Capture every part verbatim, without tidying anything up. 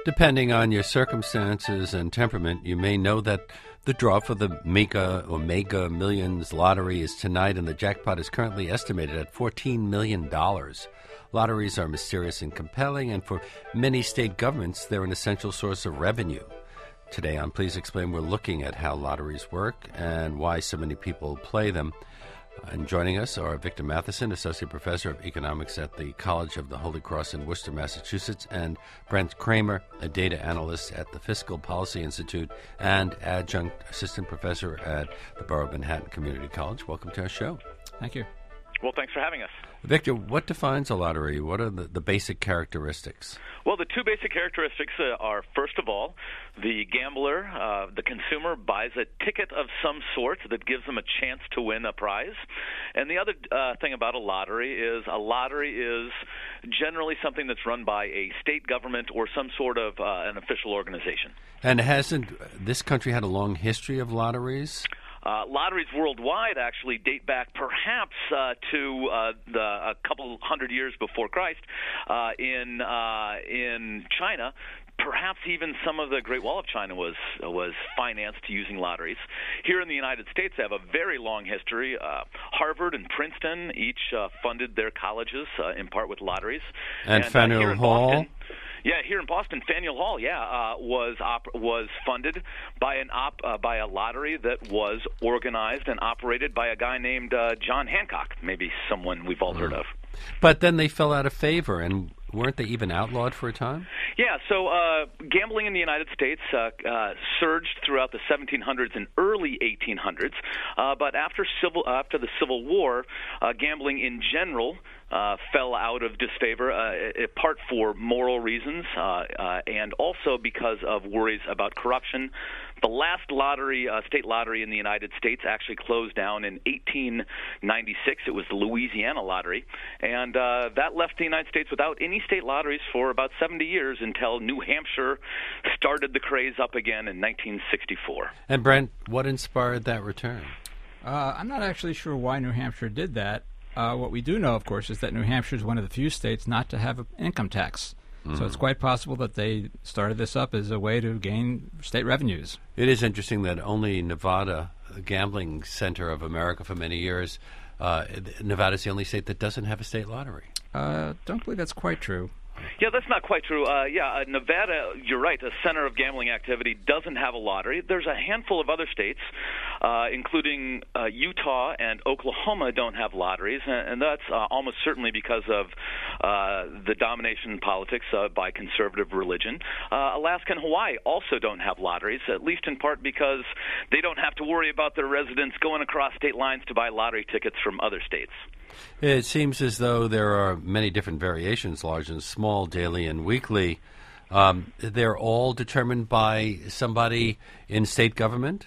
Depending on your circumstances and temperament, you may know that the draw for the Mega or Mega Millions lottery is tonight, and the jackpot is currently estimated at fourteen million dollars. Lotteries are mysterious and compelling, and for many state governments, they're an essential source of revenue. Today on Please Explain, we're looking at how lotteries work and why so many people play them. And joining us are Victor Matheson, Associate Professor of Economics at the College of the Holy Cross in Worcester, Massachusetts, and Brent Kramer, a data analyst at the Fiscal Policy Institute and Adjunct Assistant Professor at the Borough of Manhattan Community College. Welcome to our show. Thank you. Well, thanks for having us. Victor, what defines a lottery? What are the, the basic characteristics? Well, the two basic characteristics uh, are, first of all, the gambler, uh, the consumer, buys a ticket of some sort that gives them a chance to win a prize. And the other uh, thing about a lottery is a lottery is generally something that's run by a state government or some sort of uh, an official organization. And hasn't this country had a long history of lotteries? Uh, lotteries worldwide actually date back perhaps uh, to uh, the, a couple hundred years before Christ. Uh, in uh, in China, perhaps even some of the Great Wall of China was was financed using lotteries. Here in the United States, they have a very long history. Uh, Harvard and Princeton each uh, funded their colleges uh, in part with lotteries. And, and Faneuil uh, here in Hall. Boston, Yeah, here in Boston, Faneuil Hall, yeah, uh, was op- was funded by an op- uh, by a lottery that was organized and operated by a guy named uh, John Hancock, maybe someone we've all heard of. But then they fell out of favor, and weren't they even outlawed for a time? Yeah, so uh, gambling in the United States uh, uh, surged throughout the seventeen hundreds and early eighteen hundreds, uh, but after civil after the Civil War, uh, gambling in general Uh, fell out of disfavor, uh, in part for moral reasons uh, uh, and also because of worries about corruption. The last lottery, uh, state lottery in the United States actually closed down in eighteen ninety-six. It was the Louisiana lottery, and uh, that left the United States without any state lotteries for about seventy years until New Hampshire started the craze up again in nineteen sixty-four. And Brent, what inspired that return? Uh, I'm not actually sure why New Hampshire did that. Uh, what we do know, of course, is that New Hampshire is one of the few states not to have an income tax. Mm-hmm. So it's quite possible that they started this up as a way to gain state revenues. It is interesting that only Nevada, the gambling center of America for many years, uh, Nevada is the only state that doesn't have a state lottery. Uh, don't believe that's quite true. Yeah, that's not quite true. Uh, yeah, uh, Nevada, you're right, a center of gambling activity, doesn't have a lottery. There's a handful of other states, uh, including uh, Utah and Oklahoma, don't have lotteries, and, and that's uh, almost certainly because of uh, the domination in politics uh, by conservative religion. Uh, Alaska and Hawaii also don't have lotteries, at least in part because they don't have to worry about their residents going across state lines to buy lottery tickets from other states. It seems as though there are many different variations, large and small, daily and weekly. Um, they're all determined by somebody in state government?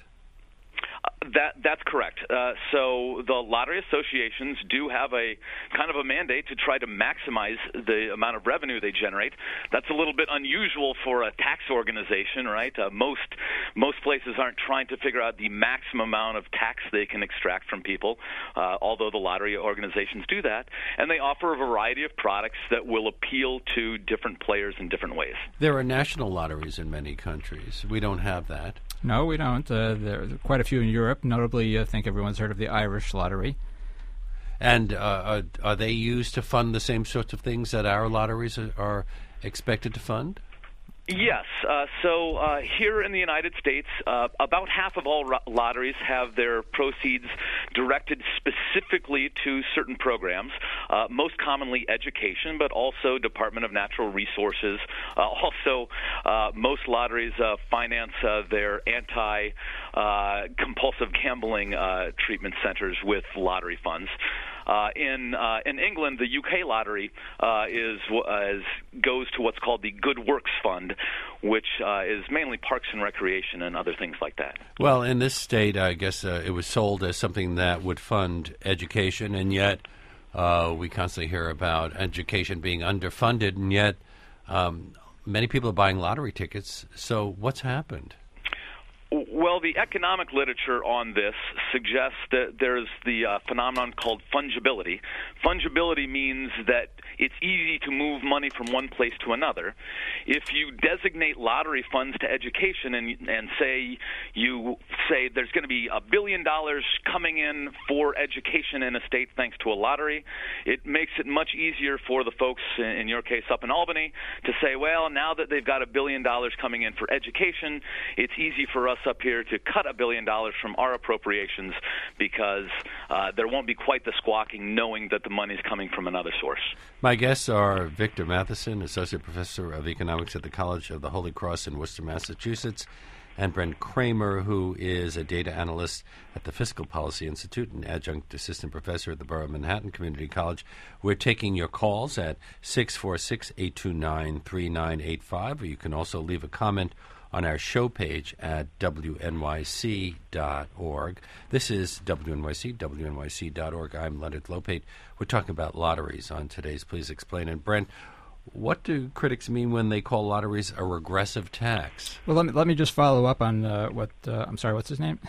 Uh, that that's correct. Uh, so the lottery associations do have a kind of a mandate to try to maximize the amount of revenue they generate. That's a little bit unusual for a tax organization, right? Uh, most most places aren't trying to figure out the maximum amount of tax they can extract from people, uh, although the lottery organizations do that. And they offer a variety of products that will appeal to different players in different ways. There are national lotteries in many countries. We don't have that. No, we don't. Uh, there are quite a few in Europe. Notably, I think everyone's heard of the Irish lottery. And uh, are, are they used to fund the same sorts of things that our lotteries are, are expected to fund? Yes. Uh, so uh, here in the United States, uh, about half of all ro- lotteries have their proceeds directed specifically to certain programs, uh, most commonly education, but also Department of Natural Resources. Uh, also, uh, most lotteries uh, finance uh, their anti-compulsive uh, gambling uh, treatment centers with lottery funds. Uh, in uh, in England, the U K lottery uh, is, uh, is goes to what's called the Good Works Fund, which uh, is mainly parks and recreation and other things like that. Well, in this state, I guess uh, it was sold as something that would fund education, and yet uh, we constantly hear about education being underfunded, and yet um, many people are buying lottery tickets. So what's happened? Well, the economic literature on this suggests that there's the uh, phenomenon called fungibility. Fungibility means that it's easy to move money from one place to another. If you designate lottery funds to education and, and say you say there's going to be a billion dollars coming in for education in a state thanks to a lottery, it makes it much easier for the folks, in your case up in Albany, to say, well, now that they've got a billion dollars coming in for education, it's easy for us up here to cut a billion dollars from our appropriations because uh, there won't be quite the squawking knowing that the money's coming from another source. My guests are Victor Matheson, Associate Professor of Economics at the College of the Holy Cross in Worcester, Massachusetts, and Brent Kramer, who is a data analyst at the Fiscal Policy Institute and adjunct assistant professor at the Borough of Manhattan Community College. We're taking your calls at six four six, eight two nine, three nine eight five, or you can also leave a comment on our show page at W N Y C dot org. This is W N Y C, W N Y C dot org. I'm Leonard Lopate. We're talking about lotteries on today's Please Explain. And Brent, what do critics mean when they call lotteries a regressive tax? Well, let me let me just follow up on uh, what uh, I'm sorry. What's his name?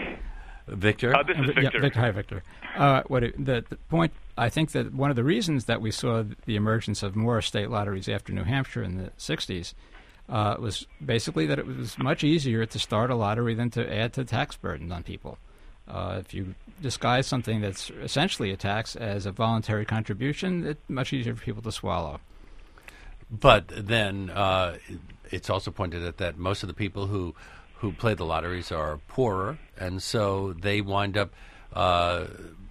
Victor. Uh, this is Victor. Yeah, Victor. Hi, Victor. Uh, what it, the, the point? I think that one of the reasons that we saw the emergence of more state lotteries after New Hampshire in the sixties uh, was basically that it was much easier to start a lottery than to add to tax burden on people. Uh, if you disguise something that's essentially a tax as a voluntary contribution, it's much easier for people to swallow. But then uh, it's also pointed out that most of the people who, who play the lotteries are poorer, and so they wind up uh,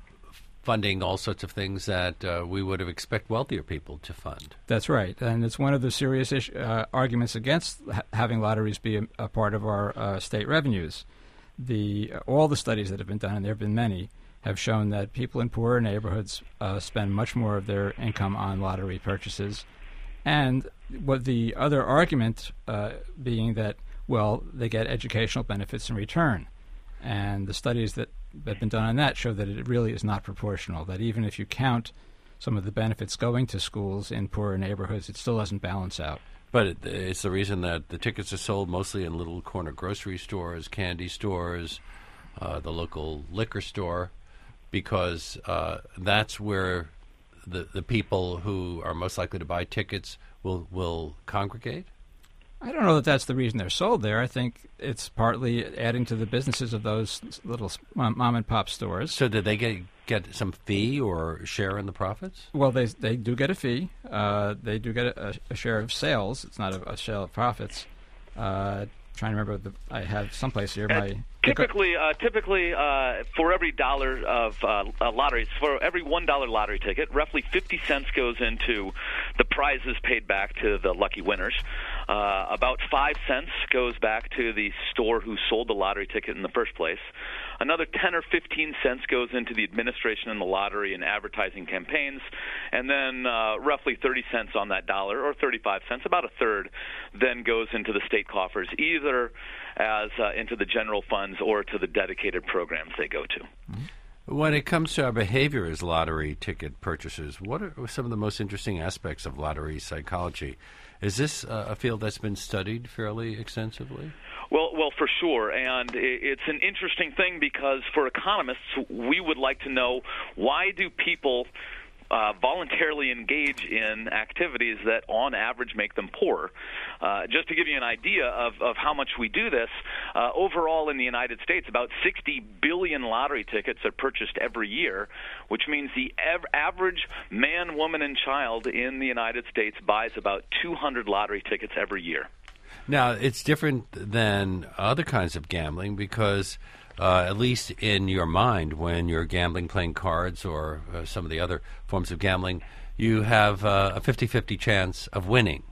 funding all sorts of things that uh, we would have expect wealthier people to fund. That's right, and it's one of the serious issue, uh, arguments against ha- having lotteries be a, a part of our uh, state revenues. The uh, all the studies that have been done, and there have been many, have shown that people in poorer neighborhoods uh, spend much more of their income on lottery purchases. And what the other argument uh, being that, well, they get educational benefits in return. And the studies that have been done on that show that it really is not proportional, that even if you count some of the benefits going to schools in poorer neighborhoods, it still doesn't balance out. But it, it's the reason that the tickets are sold mostly in little corner grocery stores, candy stores, uh, the local liquor store, because uh, that's where the the people who are most likely to buy tickets will will congregate? I don't know that that's the reason they're sold there. I think it's partly adding to the businesses of those little mom and pop stores. So did they get get some fee or share in the profits? Well, they they do get a fee. Uh, they do get a, a share of sales. It's not a, a share of profits. Uh, trying to remember, the, I have someplace here. My typically, uh, typically, uh, for every dollar of uh, lotteries, for every one dollar lottery ticket, roughly fifty cents goes into the prizes paid back to the lucky winners. Uh, about five cents goes back to the store who sold the lottery ticket in the first place. Another ten or fifteen cents goes into the administration in the lottery and advertising campaigns, and then uh, roughly thirty cents on that dollar, or thirty-five cents, about a third, then goes into the state coffers, either as uh, into the general funds or to the dedicated programs they go to. Mm-hmm. When it comes to our behavior as lottery ticket purchasers, what are some of the most interesting aspects of lottery psychology? Is this uh, a field that's been studied fairly extensively? Well, well, for sure, and it's an interesting thing because for economists, we would like to know, why do people uh, voluntarily engage in activities that on average make them poorer? Uh, just to give you an idea of, of how much we do this, uh, overall in the United States, about sixty billion lottery tickets are purchased every year, which means the ev- average man, woman, and child in the United States buys about two hundred lottery tickets every year. Now, it's different than other kinds of gambling because, uh, at least in your mind, when you're gambling, playing cards, or uh, some of the other forms of gambling, you have uh, a fifty-fifty chance of winning,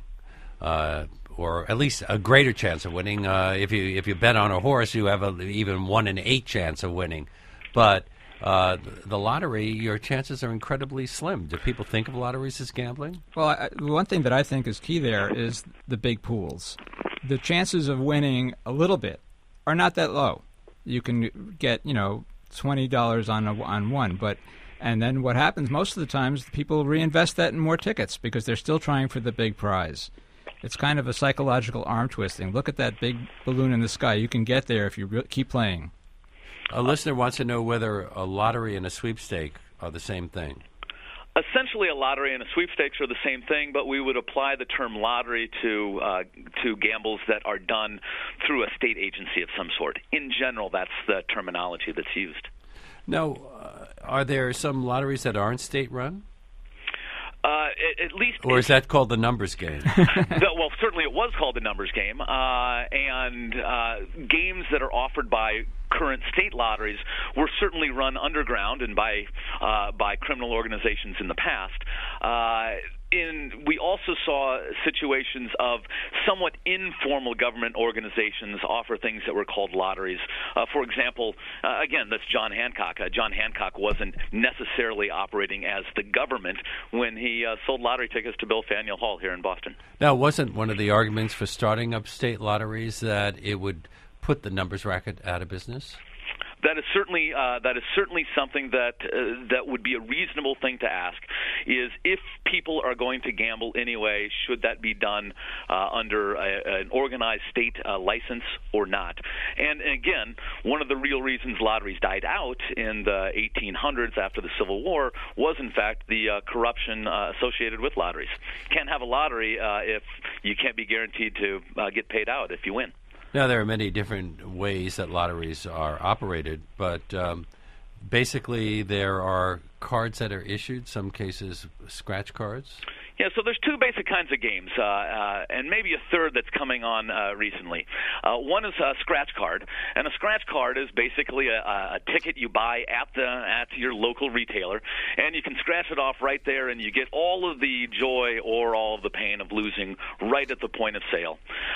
uh, or at least a greater chance of winning. Uh, if you if you bet on a horse, you have a, even one in eight chance of winning. But uh, the lottery, your chances are incredibly slim. Do people think of lotteries as gambling? Well, I, one thing that I think is key there is the big pools. The chances of winning a little bit are not that low. You can get, you know, twenty dollars on a, on one, but and then what happens most of the times, people reinvest that in more tickets because they're still trying for the big prize. It's kind of a psychological arm twisting. Look at that big balloon in the sky. You can get there if you re- keep playing. A listener wants to know whether a lottery and a sweepstake are the same thing. Essentially, a lottery and a sweepstakes are the same thing, but we would apply the term lottery to uh, to gambles that are done through a state agency of some sort. In general, that's the terminology that's used. Now, uh, are there some lotteries that aren't state-run? Uh, at, at least, or is that called the numbers game? the, well, certainly it was called the numbers game, uh, and uh, games that are offered by current state lotteries were certainly run underground and by uh, by criminal organizations in the past. Uh, in we also saw situations of somewhat informal government organizations offer things that were called lotteries. Uh, for example, uh, again, that's John Hancock. Uh, John Hancock wasn't necessarily operating as the government when he uh, sold lottery tickets to Bill Faneuil Hall here in Boston. Now, wasn't one of the arguments for starting up state lotteries that it would put the numbers racket out of business? That is certainly uh, that is certainly something that uh, that would be a reasonable thing to ask. Is if people are going to gamble anyway, should that be done uh, under a, an organized state uh, license or not? And again, one of the real reasons lotteries died out in the eighteen hundreds after the Civil War was, in fact, the uh, corruption uh, associated with lotteries. Can't have a lottery uh, if you can't be guaranteed to uh, get paid out if you win. Now, there are many different ways that lotteries are operated, but um, basically there are cards that are issued, some cases scratch cards. Yeah, so there's two basic kinds of games, uh, uh, and maybe a third that's coming on uh, recently. Uh, one is a scratch card, and a scratch card is basically a, a ticket you buy at the at your local retailer, and you can scratch it off right there, and you get all of the joy or all of the pain of losing right at the point of sale.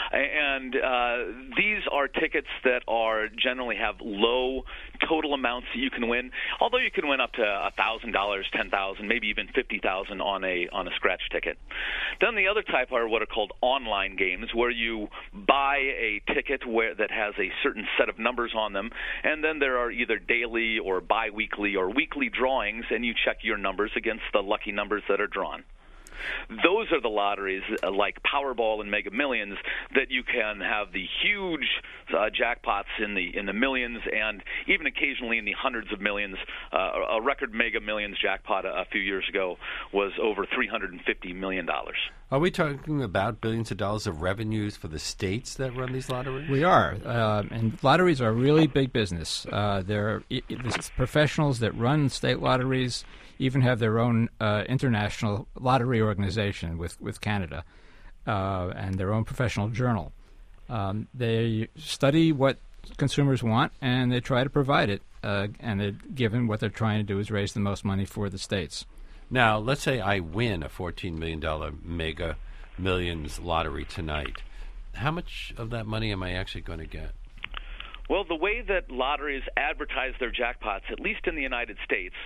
And uh, these are tickets that are generally have low total amounts that you can win, although you can win up to one thousand dollars, ten thousand dollars, maybe even fifty thousand dollars on a on a scratch ticket. Then the other type are what are called online games, where you buy a ticket where that has a certain set of numbers on them, and then there are either daily or biweekly or weekly drawings, and you check your numbers against the lucky numbers that are drawn. Those are the lotteries uh, like Powerball and Mega Millions that you can have the huge uh, jackpots in the in the millions and even occasionally in the hundreds of millions. Uh, a record Mega Millions jackpot a, a few years ago was over three hundred fifty million dollars. Are we talking about billions of dollars of revenues for the states that run these lotteries? We are, uh, and lotteries are really big business. Uh, there are I- I- professionals that run state lotteries, even have their own uh, international lottery organization with, with Canada uh, and their own professional journal. Um, they study what consumers want, and they try to provide it, uh, and they're given what they're trying to do is raise the most money for the states. Now, let's say I win a fourteen million dollars Mega Millions lottery tonight. How much of that money am I actually going to get? Well, the way that lotteries advertise their jackpots, at least in the United States,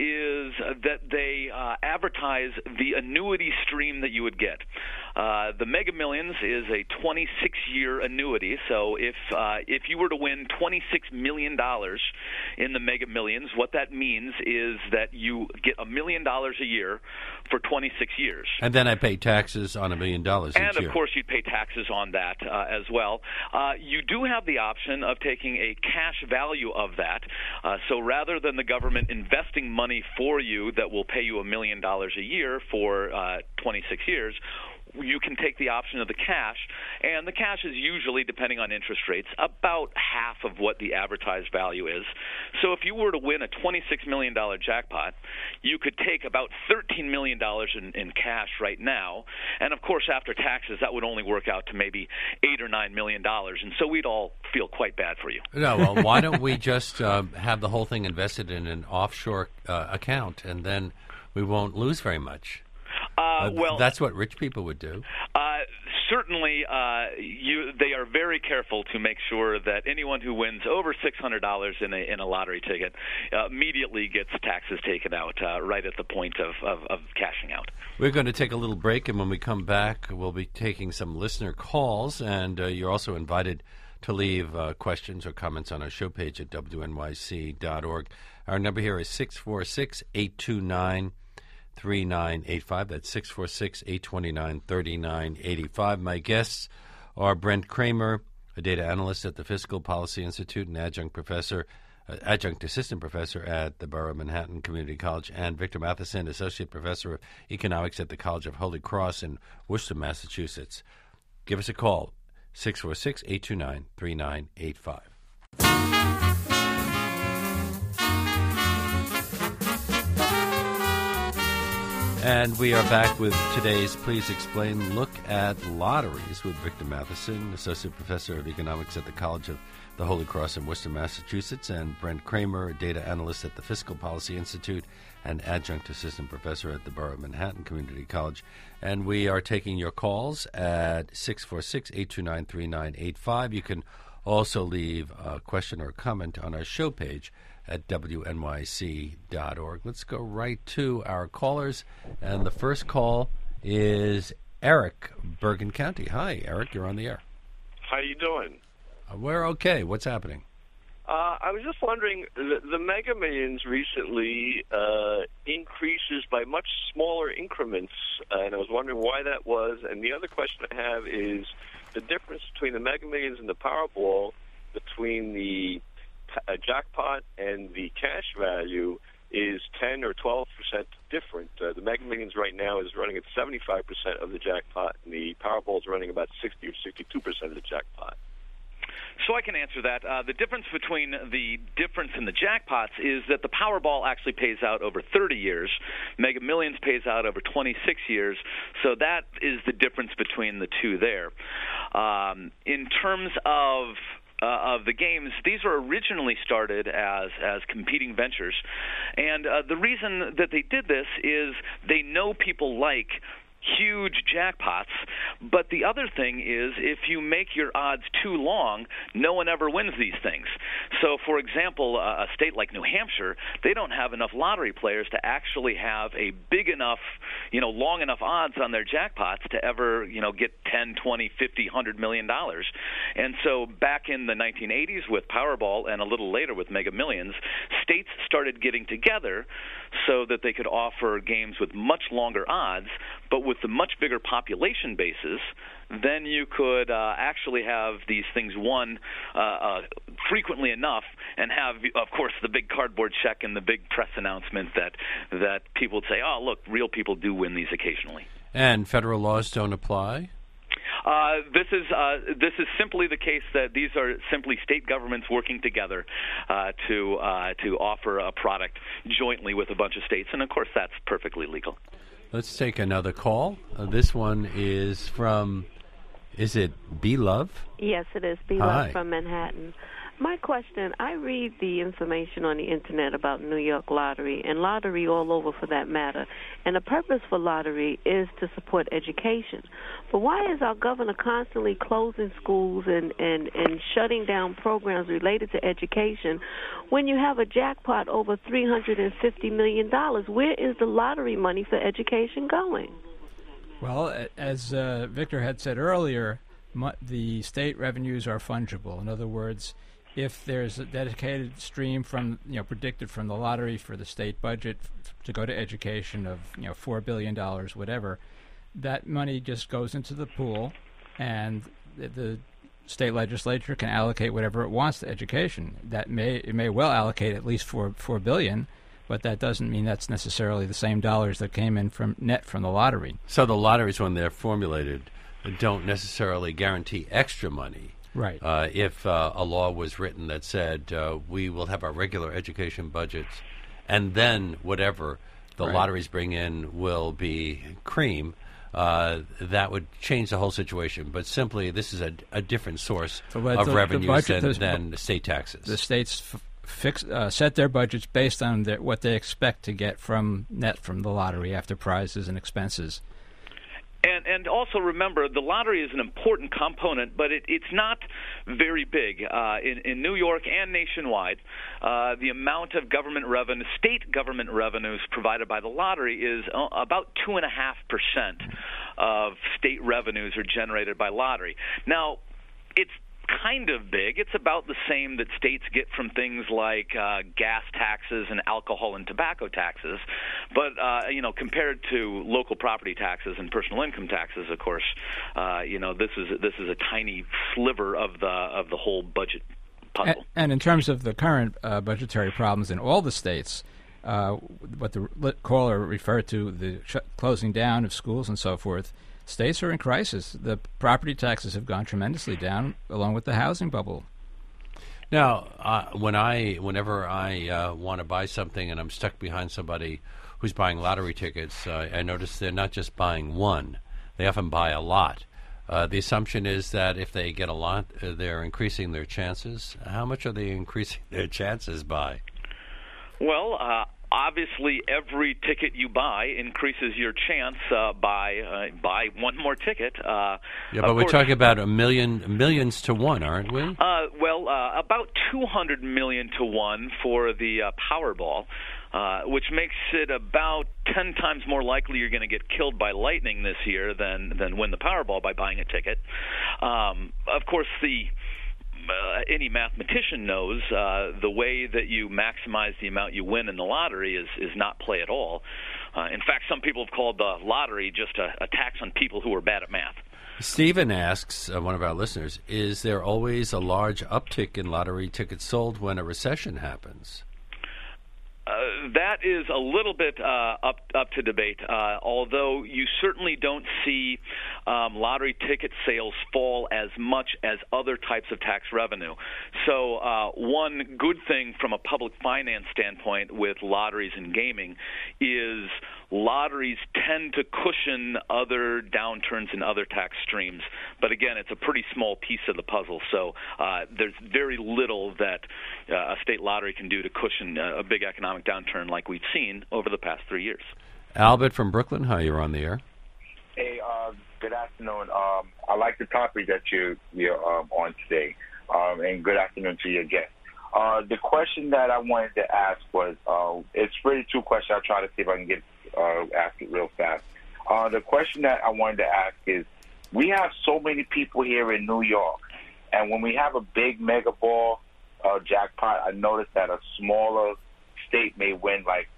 is uh, that they uh, advertise the annuity stream that you would get. Uh, the Mega Millions is a twenty-six year annuity, so if uh, if you were to win twenty-six million dollars in the Mega Millions, what that means is that you get a million dollars a year for twenty-six years. And then I pay taxes on a million dollars each year. And, of year. course, you'd pay taxes on that uh, as well. Uh, you do have the option of taking a cash value of that. Uh, so rather than the government investing money for you that will pay you a million dollars a year for uh, twenty-six years, you can take the option of the cash, and the cash is usually, depending on interest rates, about half of what the advertised value is. So if you were to win a twenty-six million dollars jackpot, you could take about thirteen million dollars in, in cash right now, and of course after taxes that would only work out to maybe eight or nine million dollars, and so we'd all feel quite bad for you. No, well, why don't we just uh, have the whole thing invested in an offshore uh, account, and then we won't lose very much? Uh, well, that's what rich people would do. Uh, certainly, uh, you, they are very careful to make sure that anyone who wins over six hundred dollars in a in a lottery ticket uh, immediately gets taxes taken out uh, right at the point of, of, of cashing out. We're going to take a little break, and when we come back, we'll be taking some listener calls, and uh, you're also invited to leave uh, questions or comments on our show page at W N Y C dot org. Our number here is six four six, eight two nine three nine eight five. That's six four six, eight two nine, three nine eight five. My guests are Brent Kramer, a data analyst at the Fiscal Policy Institute and adjunct professor, uh, adjunct assistant professor at the Borough of Manhattan Community College, and Victor Matheson, associate professor of economics at the College of Holy Cross in Worcester, Massachusetts. Give us a call, six four six, eight two nine, three nine eight five. And we are back with today's Please Explain Look at Lotteries with Victor Matheson, Associate Professor of Economics at the College of the Holy Cross in Worcester, Massachusetts, and Brent Kramer, a data analyst at the Fiscal Policy Institute and Adjunct Assistant Professor at the Borough of Manhattan Community College. And we are taking your calls at six four six, eight two nine, three nine eight five. You can also leave a question or comment on our show page at W N Y C dot org. Let's go right to our callers. And the first call is Eric, Bergen County. Hi, Eric. You're on the air. How you doing? Uh, we're okay. What's happening? Uh, I was just wondering, the, the Mega Millions recently uh, increases by much smaller increments, uh, and I was wondering why that was. And the other question I have is the difference between the Mega Millions and the Powerball, between the uh, jackpot and the cash value, is ten or twelve percent different. Uh, the Mega Millions right now is running at seventy-five percent of the jackpot, and the Powerball is running about sixty or sixty-two percent of the jackpot. So I can answer that. Uh, the difference between the difference in the jackpots is that the Powerball actually pays out over thirty years. Mega Millions pays out over twenty-six years. So that is the difference between the two there. Um, in terms of Uh, of the games, these were originally started as as competing ventures, and uh, the reason that they did this is they know people like huge jackpots, but the other thing is if you make your odds too long, no one ever wins these things. So, for example, uh, a state like New Hampshire, they don't have enough lottery players to actually have a big enough, you know, long enough odds on their jackpots to ever, you know, get ten, twenty, fifty, one hundred million dollars. And so back in the nineteen eighties with Powerball and a little later with Mega Millions, states started getting together so that they could offer games with much longer odds, but with the much bigger population bases, then you could uh, actually have these things won uh, uh, frequently enough and have, of course, the big cardboard check and the big press announcement that, that people would say, oh, look, real people do win these occasionally. And federal laws don't apply? Uh, this is uh, this is simply the case that these are simply state governments working together uh, to uh, to offer a product jointly with a bunch of states, and of course that's perfectly legal. Let's take another call. Uh, this one is from, is it B Love? Yes, it is B Love from Manhattan. My question, I read the information on the Internet about New York Lottery, and lottery all over for that matter, and the purpose for lottery is to support education. But why is our governor constantly closing schools and, and, and shutting down programs related to education when you have a jackpot over three hundred fifty million dollars? Where is the lottery money for education going? Well, as uh, Victor had said earlier, mu- the state revenues are fungible. In other words, if there's a dedicated stream from, you know, predicted from the lottery for the state budget f- to go to education of, you know, four billion dollars, whatever, that money just goes into the pool, and the, the state legislature can allocate whatever it wants to education. That may it may well allocate at least four four billion, but that doesn't mean that's necessarily the same dollars that came in from net from the lottery. So the lotteries, when they're formulated, don't necessarily guarantee extra money. Right. Uh, if uh, a law was written that said uh, we will have our regular education budgets, and then whatever the right. lotteries bring in will be cream, uh, that would change the whole situation. But simply, this is a, a different source so of the, revenues the budget, than, the, than state taxes. The states f- fix, uh, set their budgets based on their, what they expect to get from net from the lottery after prizes and expenses. And, and also remember, the lottery is an important component, but it, it's not very big. Uh, in, in New York and nationwide, uh, the amount of government revenue, state government revenues provided by the lottery is uh, about two point five percent of state revenues are generated by lottery. Now, it's kind of big. It's about the same that states get from things like uh, gas taxes and alcohol and tobacco taxes. But, uh, you know, compared to local property taxes and personal income taxes, of course, uh, you know, this is this is a tiny sliver of the of the whole budget puzzle. And, and in terms of the current uh, budgetary problems in all the states, uh, what the caller referred to, the sh- closing down of schools and so forth, states are in crisis. The property taxes have gone tremendously down, along with the housing bubble. Now, uh, when I, whenever I uh, want to buy something and I'm stuck behind somebody who's buying lottery tickets, uh, I notice they're not just buying one; they often buy a lot. Uh, the assumption is that if they get a lot, uh, they're increasing their chances. How much are they increasing their chances by? Well, uh, obviously, every ticket you buy increases your chance uh, by uh, by one more ticket. Uh, yeah, but we're course, talking about a million, millions to one, aren't we? Uh, well, uh, about two hundred million to one for the uh, Powerball. Uh, which makes it about ten times more likely you're going to get killed by lightning this year than than win the Powerball by buying a ticket. Um, of course, the uh, any mathematician knows uh, the way that you maximize the amount you win in the lottery is is not play at all. Uh, in fact, some people have called the lottery just a, a tax on people who are bad at math. Stephen asks, uh, one of our listeners, is there always a large uptick in lottery tickets sold when a recession happens? Uh, that is a little bit uh, up up to debate, uh, although you certainly don't see um, lottery ticket sales fall as much as other types of tax revenue. So uh, one good thing from a public finance standpoint with lotteries and gaming is lotteries tend to cushion other downturns in other tax streams. But again, it's a pretty small piece of the puzzle, so uh, there's very little that uh, a state lottery can do to cushion a, a big economic downturn like we've seen over the past three years. Albert from Brooklyn, hi, you're on the air. Hey, uh, good afternoon. Um, I like the topic that you, you're um, on today, um, and good afternoon to your guest. Uh, the question that I wanted to ask was, uh, it's really two questions. I'll try to see if I can get uh, ask it real fast. Uh, the question that I wanted to ask is, we have so many people here in New York, and when we have a big mega ball uh, jackpot, I noticed that a smaller state may win, like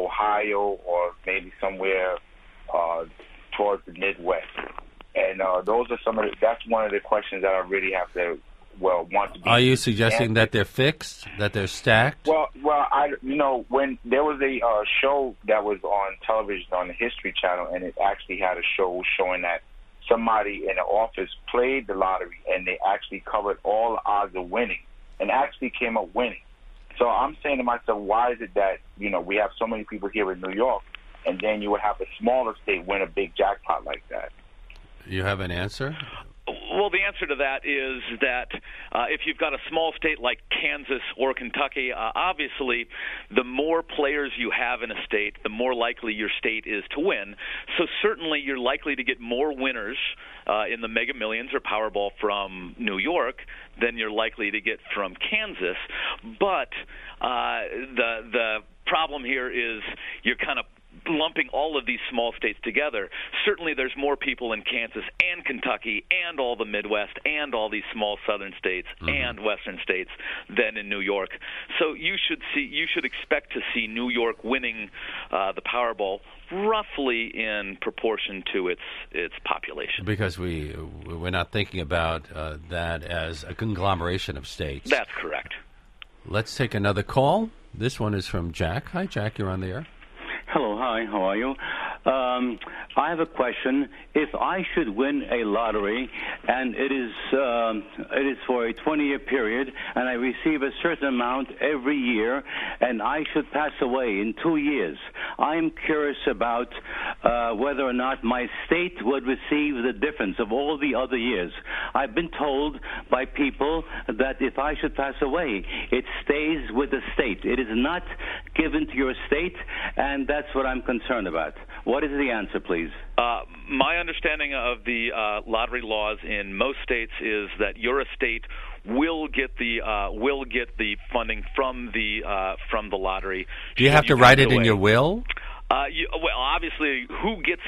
Ohio or maybe somewhere uh, towards the Midwest. And uh, those are some of the, that's one of the questions that I really have to, well, want to be. Are you suggesting answered. that they're fixed, that they're stacked? Well, well, I, you know, when there was a uh, show that was on television on the History Channel, and it actually had a show showing that somebody in the office played the lottery, and they actually covered all the odds of winning, and actually came up winning. So I'm saying to myself, why is it that, you know, we have so many people here in New York, and then you would have a smaller state win a big jackpot like that? You have an answer? Well, the answer to that is that uh, if you've got a small state like Kansas or Kentucky, uh, obviously the more players you have in a state, the more likely your state is to win. So certainly you're likely to get more winners uh, in the Mega Millions or Powerball from New York than you're likely to get from Kansas. But uh, the the problem here is you're kind of lumping all of these small states together. Certainly there's more people in Kansas and Kentucky and all the Midwest and all these small southern states mm-hmm. and western states than in New York. So you should see you should expect to see New York winning uh, the Powerball roughly in proportion to its its population. Because we we're not thinking about uh, that as a conglomeration of states. That's correct. Let's take another call. This one is from Jack. Hi, Jack. You're on the air. Hello, hi, how are you? Um, I have a question. If I should win a lottery and it is um, it is for a twenty-year period and I receive a certain amount every year and I should pass away in two years, I'm curious about uh, whether or not my state would receive the difference of all the other years. I've been told by people that if I should pass away, it stays with the state. It is not given to your state, and that's what I'm concerned about. What is the answer, please? Uh, my understanding of the uh, lottery laws in most states is that your estate will get the uh, will get the funding from the uh, from the lottery. Do you have you to write it away. in your will? Uh, you, well, obviously, who gets it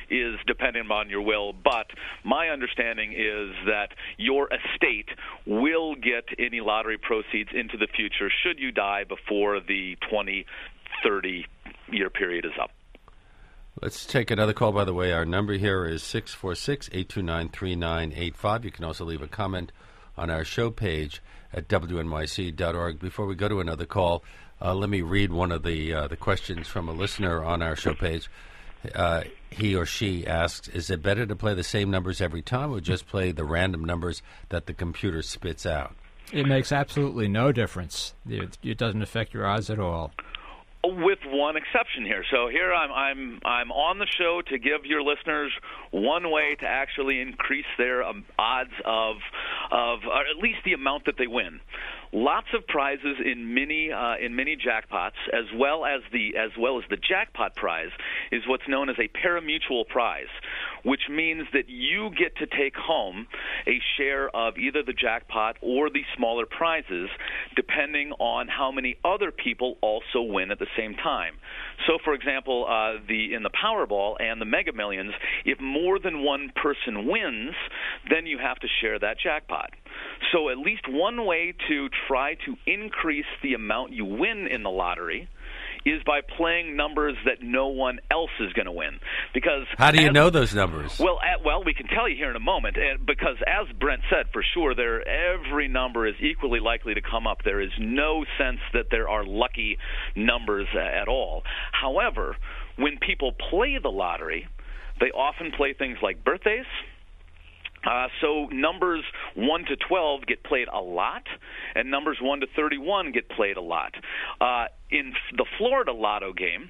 is dependent on your will, but my understanding is that your estate will get any lottery proceeds into the future should you die before the twenty, thirty year period is up. Let's take another call, by the way. Our number here is six four six, eight two nine, three nine eight five. You can also leave a comment on our show page at W N Y C dot org. Before we go to another call, uh, let me read one of the uh, the questions from a listener on our show page. Uh, he or she asks, is it better to play the same numbers every time or just play the random numbers that the computer spits out? It makes absolutely no difference. It, it doesn't affect your odds at all. With one exception here. So here I'm I'm I'm on the show to give your listeners one way to actually increase their um, odds of of or at least the amount that they win. Lots of prizes in many uh, in many jackpots, as well as the as well as the jackpot prize, is what's known as a parimutuel prize, which means that you get to take home a share of either the jackpot or the smaller prizes, depending on how many other people also win at the same time. So, for example, uh, the in the Powerball and the Mega Millions, if more than one person wins, then you have to share that jackpot. So at least one way to try to increase the amount you win in the lottery is by playing numbers that no one else is going to win. Because how do you as, know those numbers? Well, at, well, we can tell you here in a moment. And because as Brent said, for sure, there every number is equally likely to come up. There is no sense that there are lucky numbers uh, at all. However, when people play the lottery, they often play things like birthdays. Uh, so numbers one to twelve get played a lot, and numbers one to thirty-one get played a lot. Uh, in the Florida Lotto game,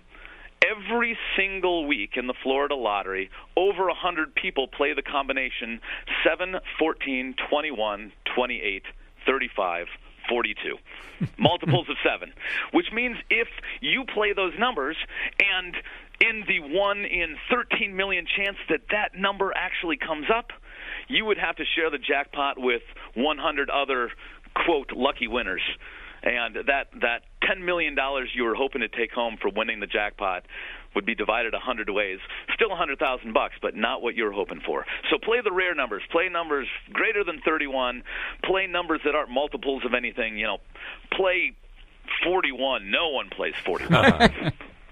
every single week in the Florida Lottery, over one hundred people play the combination seven, fourteen, twenty-one, twenty-eight, thirty-five, forty-two. Multiples of seven, which means if you play those numbers and in the one in thirteen million chance that that number actually comes up, you would have to share the jackpot with one hundred other, quote, lucky winners. And that, that ten million dollars you were hoping to take home for winning the jackpot would be divided one hundred ways. Still one hundred thousand bucks, but not what you were hoping for. So play the rare numbers. Play numbers greater than thirty-one. Play numbers that aren't multiples of anything. You know, play forty-one. No one plays forty-one.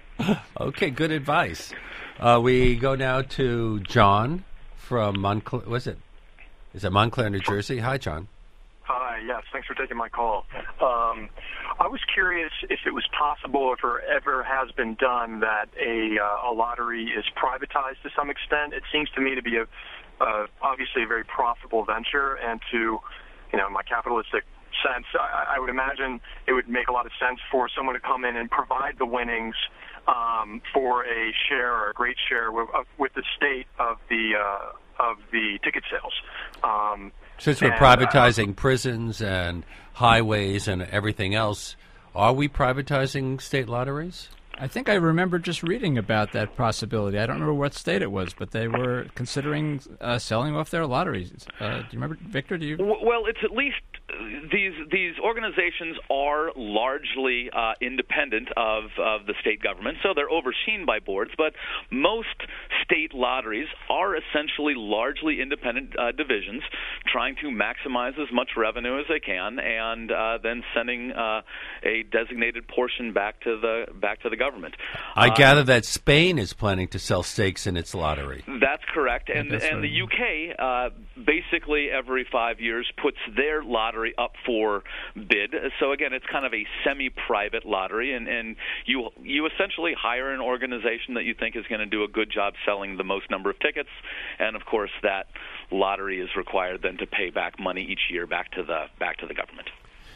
Okay, good advice. Uh, we go now to John from Montclair. Was it? Is it Montclair, New Jersey? Hi, John. Hi, yes, thanks for taking my call. Um, I was curious if it was possible, if it ever has been done, that a, uh, a lottery is privatized to some extent. It seems to me to be a uh, obviously a very profitable venture, and to, you know, my capitalistic sense, I, I would imagine it would make a lot of sense for someone to come in and provide the winnings um, for a share or a great share with, uh, with the state of the uh, of the ticket sales. Um, Since we're and, privatizing uh, prisons and highways and everything else, are we privatizing state lotteries? I think I remember just reading about that possibility. I don't remember what state it was, but they were considering uh, selling off their lotteries. Uh, do you remember, Victor? Do you? Well, it's at least these these organizations are largely uh, independent of, of the state government, so they're overseen by boards. But most state lotteries are essentially largely independent uh, divisions, trying to maximize as much revenue as they can, and uh, then sending uh, a designated portion back to the back to the government. I uh, gather that Spain is planning to sell stakes in its lottery. That's correct, and that's and right. the U K uh, basically every five years puts their lottery up for bid. So again, it's kind of a semi-private lottery, and, and you you essentially hire an organization that you think is going to do a good job selling the most number of tickets, and of course that lottery is required then to pay back money each year back to the back to the government.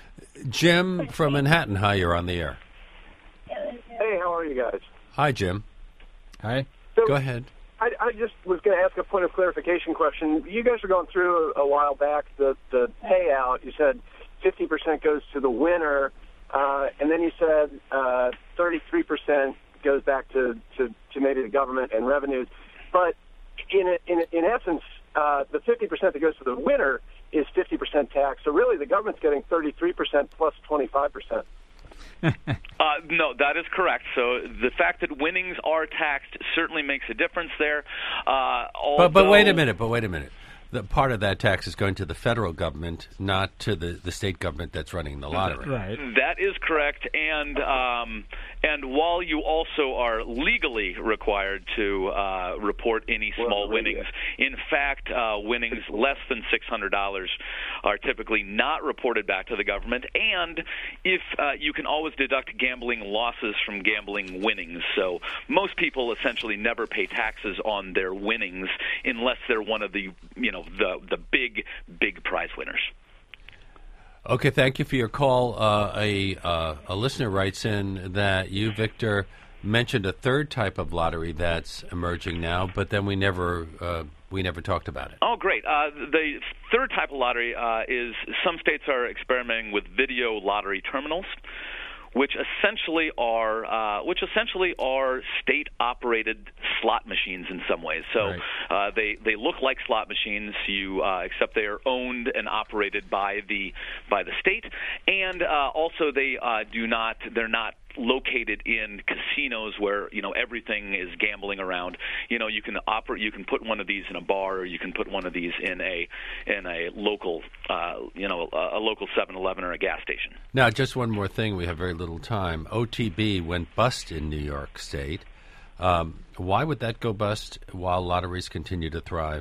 Jim from Manhattan, hi, you're on the air. Hey, how are you guys? Hi, Jim. Hi. Go ahead. I, I just was going to ask a point of clarification question. You guys were going through a, a while back the, the payout. You said fifty percent goes to the winner, uh, and then you said uh, thirty-three percent goes back to, to, to maybe the government and revenues. But in in, in essence, uh, the fifty percent that goes to the winner is fifty percent tax. So really the government's getting thirty-three percent plus twenty-five percent. uh, no, that is correct. So the fact that winnings are taxed certainly makes a difference there. Uh, although, but but wait a minute. But wait a minute. The part of that tax is going to the federal government, not to the, the state government that's running the lottery. Right. That is correct. And um, and while you also are legally required to uh, report any small well, winnings, yeah. in fact, uh, winnings less than six hundred dollars are typically not reported back to the government. And if uh, you can always deduct gambling losses from gambling winnings. So most people essentially never pay taxes on their winnings unless they're one of the, you know, the the big, big prize winners. Okay, thank you for your call. Uh, a uh, a listener writes in that you, Victor, mentioned a third type of lottery that's emerging now, but then we never uh, we never talked about it. Oh, great. Uh, the third type of lottery uh, is some states are experimenting with video lottery terminals, which essentially are uh, which essentially are state-operated slot machines in some ways. So right. uh, they they look like slot machines, you uh, except they are owned and operated by the by the state, and uh, also they uh, do not they're not located in casinos where, you know, everything is gambling around. You know, you can operate, you can put one of these in a bar, or you can put one of these in a in a local, uh, you know, a, a local seven eleven or a gas station. Now, just one more thing. We have very little time. O T B went bust in New York State. Um, why would that go bust while lotteries continue to thrive?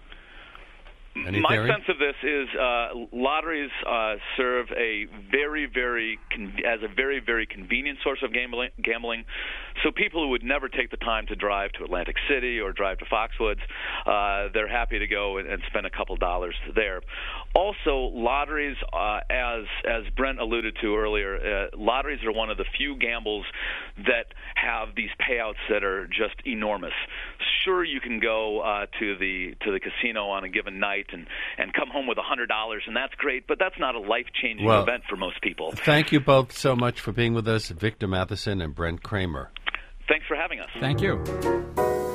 Any My theory? sense of this is uh, lotteries uh, serve a very, very con- as a very, very convenient source of gambling. Gambling, so people who would never take the time to drive to Atlantic City or drive to Foxwoods, uh, they're happy to go and, and spend a couple dollars there. Also, lotteries, uh, as as Brent alluded to earlier, uh, lotteries are one of the few gambles that have these payouts that are just enormous. Sure, you can go uh, to the to the casino on a given night and, and come home with one hundred dollars, and that's great, but that's not a life-changing well, event for most people. Thank you both so much for being with us, Victor Matheson and Brent Kramer. Thanks for having us. Thank you.